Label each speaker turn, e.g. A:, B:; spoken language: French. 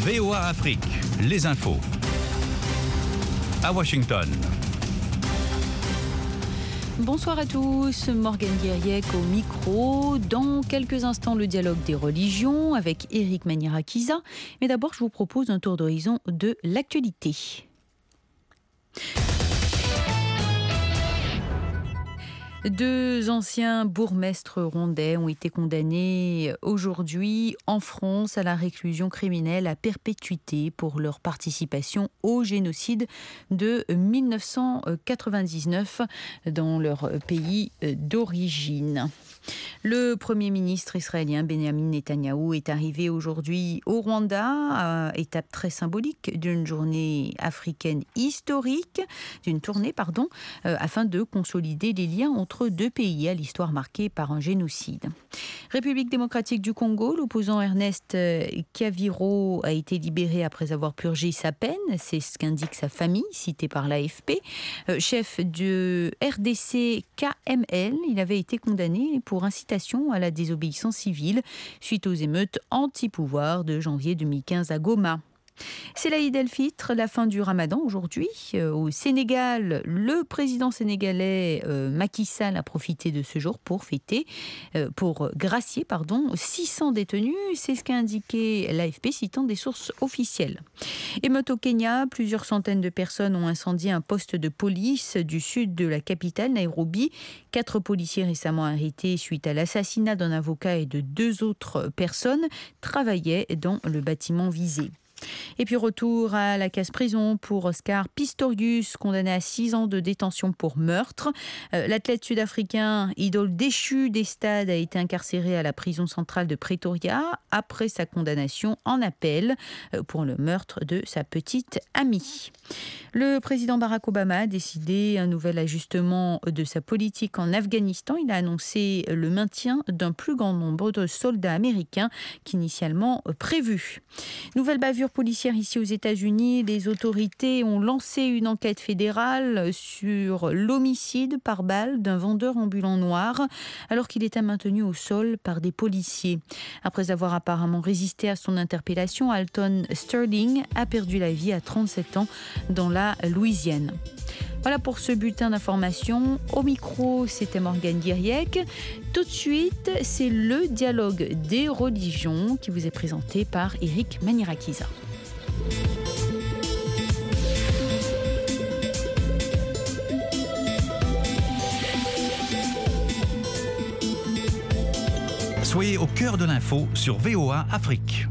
A: VOA Afrique, les infos. À Washington.
B: Bonsoir à tous, Morgane Guiriec au micro. Dans quelques instants, le dialogue des religions avec Éric Manierakiza. Mais d'abord, je vous propose un tour d'horizon de l'actualité. Deux anciens bourgmestres rwandais ont été condamnés aujourd'hui en France à la réclusion criminelle à perpétuité pour leur participation au génocide de 1999 dans leur pays d'origine. Le Premier ministre israélien Benjamin Netanyahou est arrivé aujourd'hui au Rwanda, étape très symbolique d'une journée africaine historique, d'une tournée, afin de consolider les liens entre deux pays à l'histoire marquée par un génocide. République démocratique du Congo, l'opposant Ernest Kaviro a été libéré après avoir purgé sa peine, c'est ce qu'indique sa famille, citée par l'AFP. Chef de RDC KML, il avait été condamné pour incitation à la désobéissance civile suite aux émeutes anti-pouvoir de janvier 2015 à Goma. C'est l'Aïd el-Fitr, la fin du Ramadan aujourd'hui. Au Sénégal, le président sénégalais Macky Sall a profité de ce jour pour gracier 600 détenus. C'est ce qu'a indiqué l'AFP citant des sources officielles. Émeute au Kenya, plusieurs centaines de personnes ont incendié un poste de police du sud de la capitale, Nairobi. 4 policiers récemment arrêtés suite à l'assassinat d'un avocat et de 2 autres personnes travaillaient dans le bâtiment visé. Et puis retour à la case-prison pour Oscar Pistorius, condamné à 6 ans de détention pour meurtre. L'athlète sud-africain, idole déchu des stades, a été incarcéré à la prison centrale de Pretoria après sa condamnation en appel pour le meurtre de sa petite amie. Le président Barack Obama a décidé un nouvel ajustement de sa politique en Afghanistan. Il a annoncé le maintien d'un plus grand nombre de soldats américains qu'initialement prévu. Nouvelle bavure policière ici aux États-Unis. Les autorités ont lancé une enquête fédérale sur l'homicide par balle d'un vendeur ambulant noir alors qu'il était maintenu au sol par des policiers. Après avoir apparemment résisté à son interpellation, Alton Sterling a perdu la vie à 37 ans dans la Louisiane. Voilà pour ce bulletin d'information. Au micro, c'était Morgane Guiriec. Tout de suite, c'est le dialogue des religions qui vous est présenté par Éric Manierakiza.
A: Soyez au cœur de l'info sur VOA Afrique.